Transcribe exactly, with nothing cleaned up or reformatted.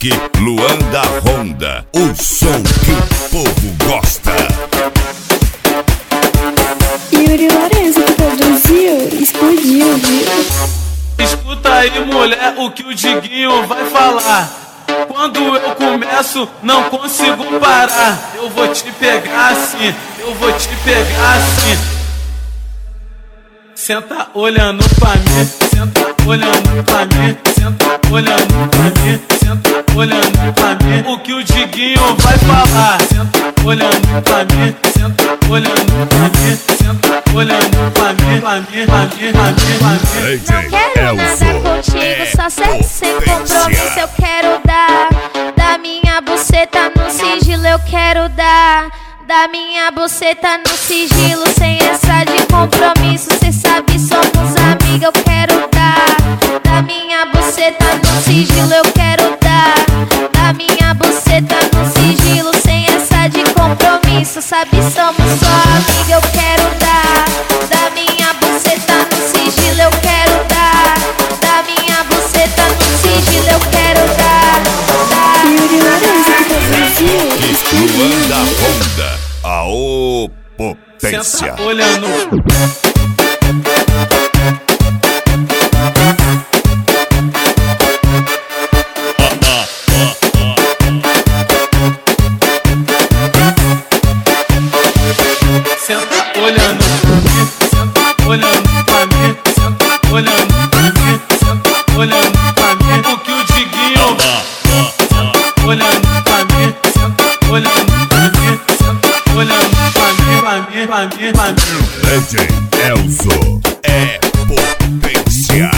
Music, Luan da Honda, o som que o povo gosta. Yuri Lourenço que produziu, explodiu, viu? Escuta aí, mulher, o que o Diguinho vai falar. Quando eu começo, não consigo parar. Eu vou te pegar assim, eu vou te pegar assim. Senta olhando pra mim, senta olhando pra mim, senta olhando pra mim, senta olhando pra mim. O que o Diguinho vai falar? Senta olhando pra mim, senta olhando pra mim, senta olhando pra mim, pra mim, pra mim, pra mim, pra mim. Não quero nada contigo, só sexo sem compromisso eu quero dar. Da minha buceta no sigilo eu quero dar. Da minha buceta no sigilo, sem essa de compromisso. Cê sabe, somos amigas, eu quero dar. Da minha buceta no sigilo, eu quero dar. Da minha buceta no sigilo, sem essa de compromisso. Sabe, somos só amigas, eu quero dar. Da minha buceta no sigilo, eu quero dar. Da minha buceta no sigilo, eu quero dar. dar. Yuri Lourenço que produziu, Luan da Honda, a o potência. Senta olhando. Senta olhando pra mim, senta olhando pra mim, senta olhando pra mim, senta olhando pra mim. O que o Diguinho senta olhando pra mim, senta olhando pra mim, senta olhando pra mim, pra mim, pra mim, pra mim. D J Elzo é potência.